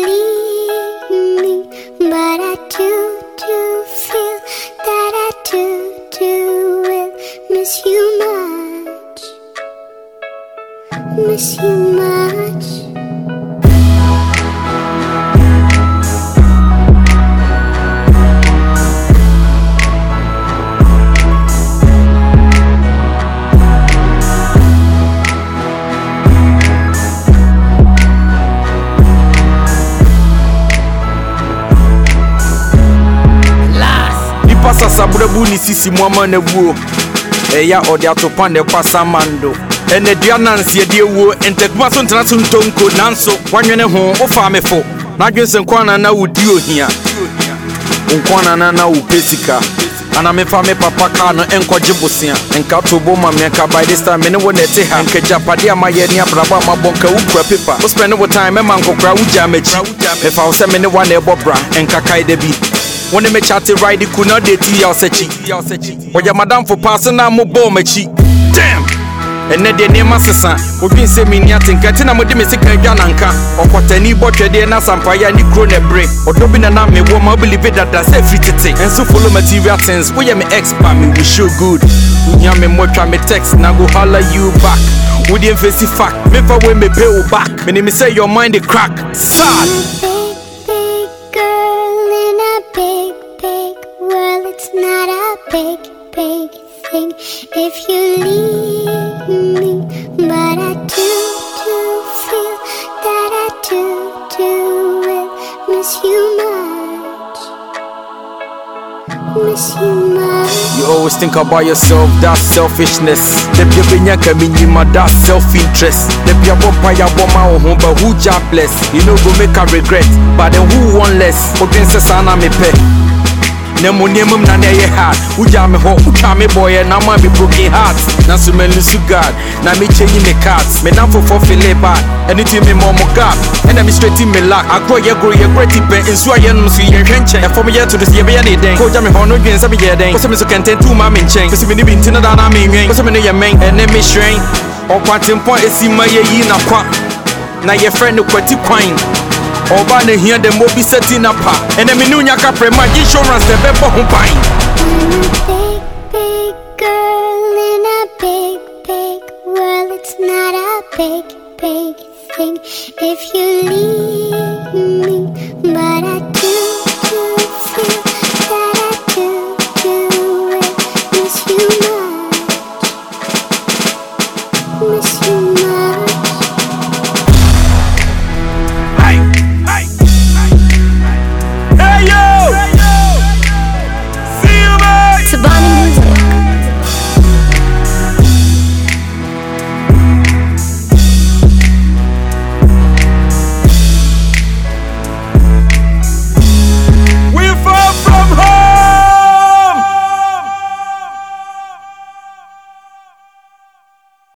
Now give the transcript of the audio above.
leave me, but I do feel that I do will miss you much. Pasa sabrebu ni sisi mwama ne wuo eya ode atopa ne kwasa mando ene dua nanse ye de wuo entekuma so ntena so ntonko nanso wanwene ho ofa mefo na dwense nkwana na wudi ohia nkwana na upesika ana mefa me papa ka no enkoje bosia enka tobo ma me ka by this time me ne wo nete ha enka japade amaye ni abraba mabonka ukura paper wo spend no time me man kokura uja mechi mefa wo se me ne wa na ebobra enka kai da bi when me chat right the could not date you sechi or your madam for passing na mo bom machi damn and then the name assassin we been say me nyatin katina mo de me sika dwananka okotani botwede na sampaya ni kro na bre odobi na na me wo ma believe that that's every tete and so follow material things we me expert me we show good nya me mo twa me text na go holler you back we dey face fact me for we me pay back me name say your mind the crack sad. It's not a big thing if you leave me, but I do feel that I do will miss you much. You always think about yourself, that's selfishness. The people coming in my that self-interest. The people buy a woman home, but who jobless? You know go make a regret, but then who want less? Against the son of me pay. Nemo na neye hard. Uja me ho, ucha me boy, and I'm be broken heart. Na so me lose God, na me change me cards. Me na for feel bad, anything me more gap. And I'm straight in me lack. I grow ye great tip, and so I am see ye hench. And for me yet to this year, any day. Ko jam me ho no gen some ye day. Cause me so content to my main chain. Cause me ni bin tina da na me yen. Cause me ni ye main, and then me strain. Or quantum point is see my ye na kwa. Na ye friend no kwati kwine. Oba ne here the mobi setting up and then me no nyaka prema insurance the bebo ho pine. I'm a big girl in a big world. It's not a big thing if you leave me, but I do feel that I do will miss you much.